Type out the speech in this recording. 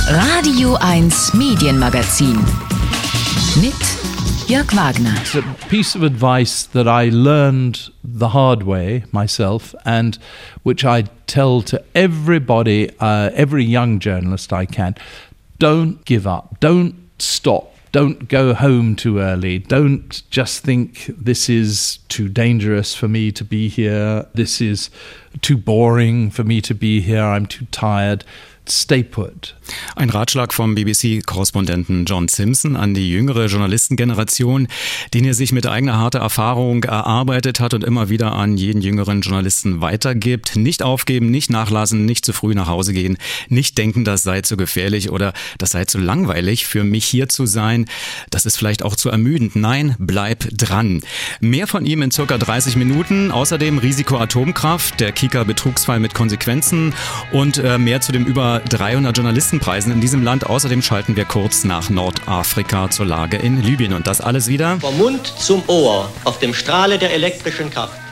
Radio 1 Medienmagazin mit Jörg Wagner. It's a piece of advice that I learned the hard way myself and which I tell to everybody, every young journalist I can. Don't give up. Don't stop. Don't go home too early. Don't just think this is too dangerous for me to be here. This is too boring for me to be here. I'm too tired. Stay put. Ein Ratschlag vom BBC-Korrespondenten John Simpson an die jüngere Journalistengeneration, den er sich mit eigener harter Erfahrung erarbeitet hat und immer wieder an jeden jüngeren Journalisten weitergibt. Nicht aufgeben, nicht nachlassen, nicht zu früh nach Hause gehen, nicht denken, das sei zu gefährlich oder das sei zu langweilig für mich hier zu sein. Das ist vielleicht auch zu ermüdend. Nein, bleib dran. Mehr von ihm in circa 30 Minuten. Außerdem Risiko Atomkraft, der Kika-Betrugsfall mit Konsequenzen und mehr zu dem über 300 Journalistenpreisen in diesem Land. Außerdem schalten wir kurz nach Nordafrika zur Lage in Libyen. Und das alles wieder vom Mund zum Ohr auf dem Strahle der elektrischen Kraft.